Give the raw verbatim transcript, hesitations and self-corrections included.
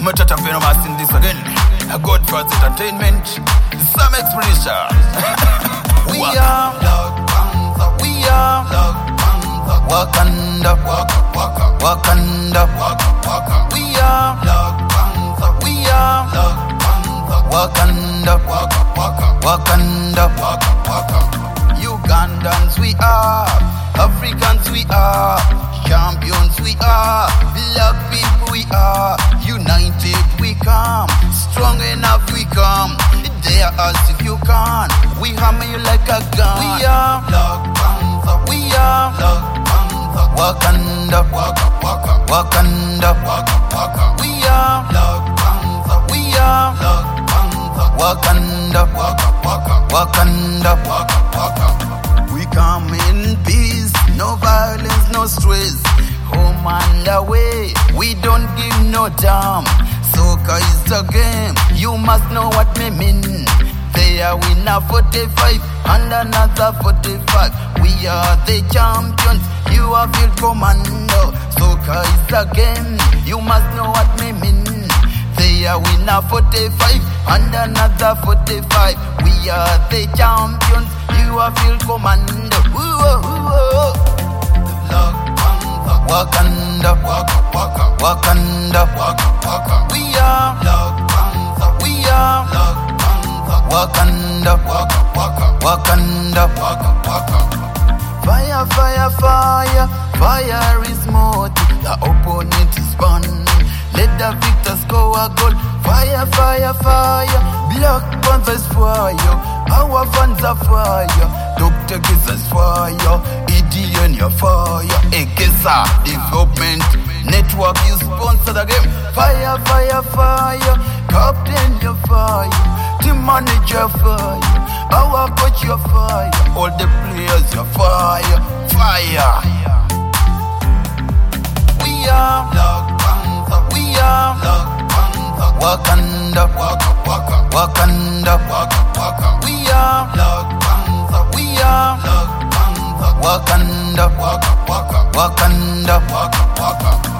I'm a tata pay no mas in this again. A God for entertainment. Some expedition. We are Black Panther. We are Black Panther. Wakanda. Wakanda. We are Black Panther. We are Black Panther. Wakanda. Wakanda. Ugandans we are. Africans we are. Champions we are. Black people we are. United we come. Strong enough we come. Dare us if you can. We hammer you like a gun. We are Black Panther. We are Black Panther. Wakanda. Wakanda. We are Black Panther. We are Black Panther. Wakanda. Wakanda. We come in peace. No violence, no stress. Home and away. We don't give no damn. Soccer is the game. You must know what me mean. They are winner forty-five and another forty-five. We are the champions. You are field commando. Soccer is the game. You must know what me mean. They are winner forty-five and another forty-five. We are the champions. You are field commando. Ooh, ooh, ooh. Black Panther. Wakanda. Wakanda. We are Black Panther. We are Black Panther. Wakanda. Wakanda. Fire, fire, fire. Fire is mighty. The opponent is burning. Let the victor score a goal. Fire, fire, fire. Black Panthers fire. Our fans are fire. Doctor Giza's fire. E D N your fire. Egesa Development Network, you sponsor the game. Fire, fire, fire. Captain your fire. Team manager fire. Our coach your fire. All the players your fire. Fire. We are Black Panther. We are Black Panther. Wakanda. Wakanda. We are Black Panther. We are Black Panther. Wakanda. Wakanda.